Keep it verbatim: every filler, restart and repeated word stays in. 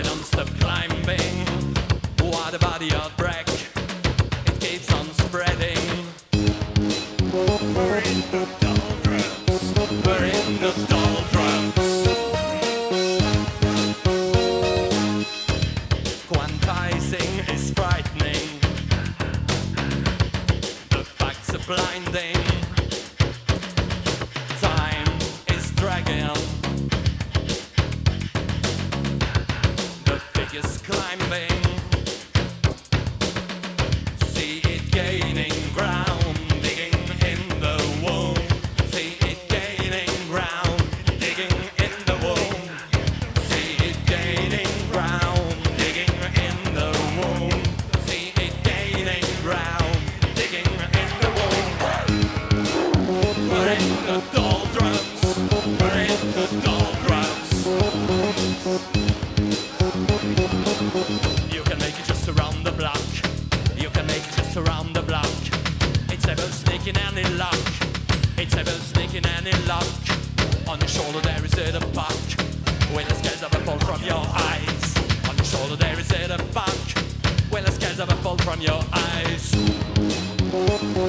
non-stop climbing. What about the outbreak? It keeps on spreading. We're in the doldrums. We're in the doldrums. Quantizing is frightening. The facts are blinding. Time is dragging. The figures climbing. See it gaining ground, digging in the womb. See it gaining ground, digging in the womb. See it gaining ground, digging in the womb. See it gaining ground, digging in the womb. We're in the doldrums. We're in the doldrums. You can make it just around the block. You can make it just around the block. It's about sneaking any luck. It's about sneaking any luck. On your shoulder there is it a buck. Will the scales ever fall from your eyes? On your shoulder there is it a buck. Will the scales ever fall from your eyes?